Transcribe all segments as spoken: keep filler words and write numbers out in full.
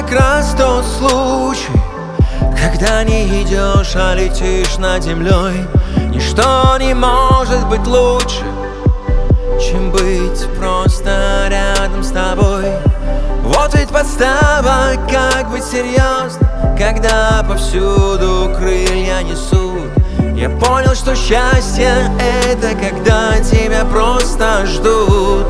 как раз тот случай, когда не идешь, а летишь над землей. Ничто не может быть лучше, чем быть просто рядом с тобой. Вот ведь подстава, как быть серьезно, когда повсюду крылья несут. Я понял, что счастье — это когда тебя просто ждут.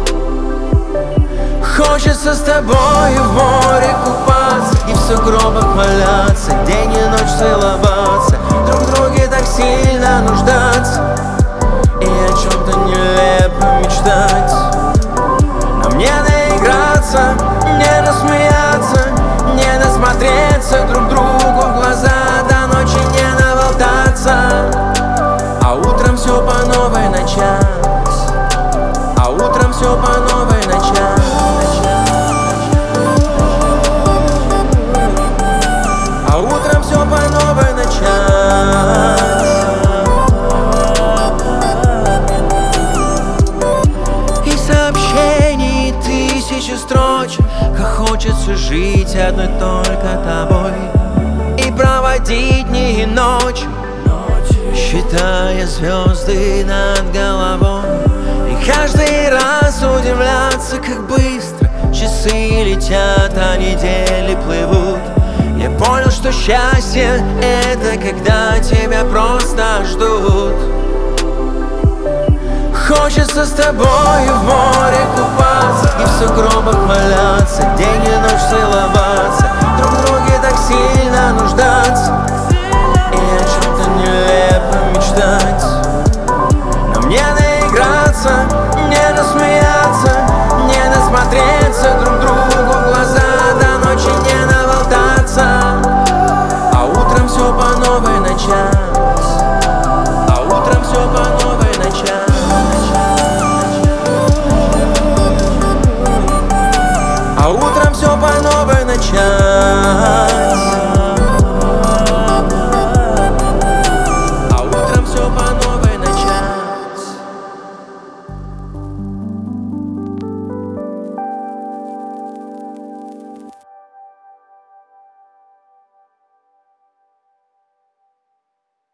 Хочется с тобой в море купаться и в сугробах валяться, день и ночь целоваться, друг в друге так сильно нуждаться и о чем-то нелепом мечтать. Нам не наиграться, не насмеяться, не насмотреться друг другу в глаза, до ночи не наболтаться, а утром все по новой начать, а утром все по новой начать. А утром все по новой начать. И сообщений тысячи строчек, как хочется жить одной только тобой и проводить дни и ночи, считая звезды над головой. И каждый раз удивляться, как быстро часы летят, а недели плывут. Я понял, что счастье — это когда тебя просто ждут. Хочется с тобой в море купаться и в сугробах валяться, день и ночь